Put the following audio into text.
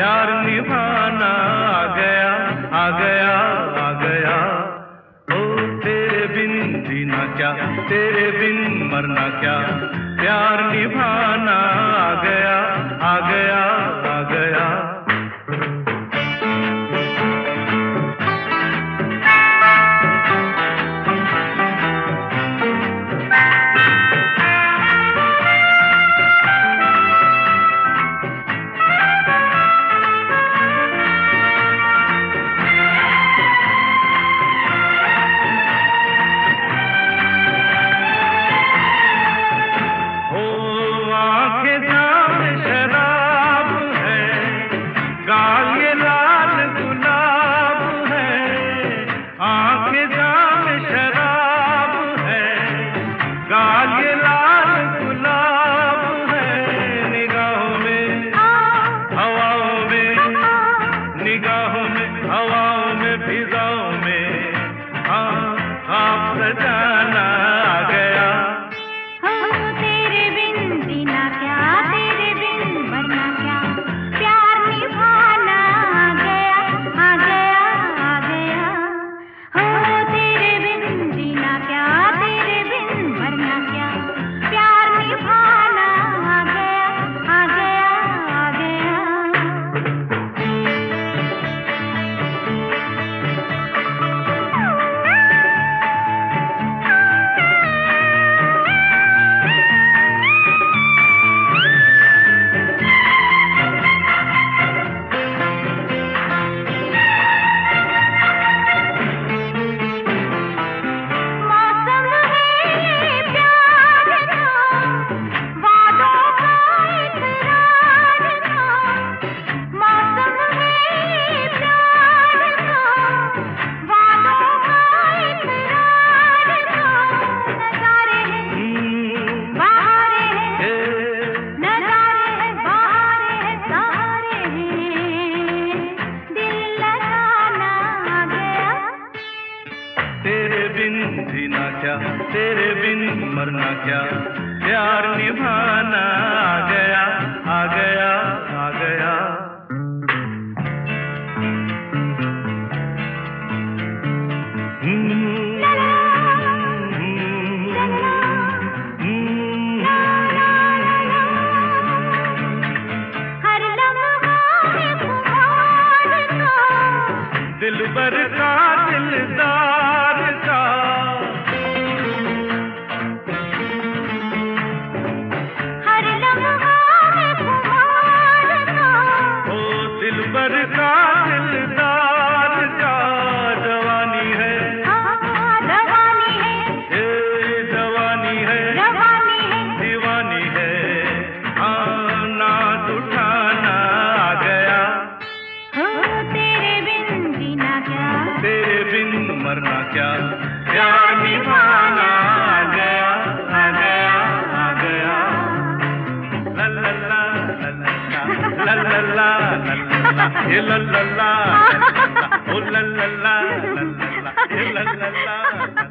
प्यार निभाना आ गया, आ गया, आ गया। ओ तेरे बिन जीना क्या, तेरे बिन मरना क्या, प्यार निभाना आ गया, आ गया, आ गया। हवाओं में फिजाओं में आप सजाना आ गया। तेरे बिन जीना क्या, तेरे बिन मरना क्या, प्यार निभाना आ गया, आ गया, आ गया। हो तेरे बिन जीना क्या, तेरे बिन मरना क्या, प्यार निभाना आ गया, आ गया, आ गया। तेरे बिन जीना क्या, तेरे बिन मरना क्या, प्यार निभाना आ गया, आ गया, आ गया। दिलबर का दिलदार का हर लम्हा में खुमार का, ओ दिलबर का दिलदार का जवानी है, रवानी है, ए जवानी है, रवानी है, दीवानी है। नाच उठाना आ गया। तेरे बिन जीना क्या, तेरे बिन मरना क्या, प्यार निभाना आ गया, आ गया, आ गया। ला ला ला ला ला ला ला ला ला ये ला ला ला, ओ ला ला ला ला ला ये ला ला ला।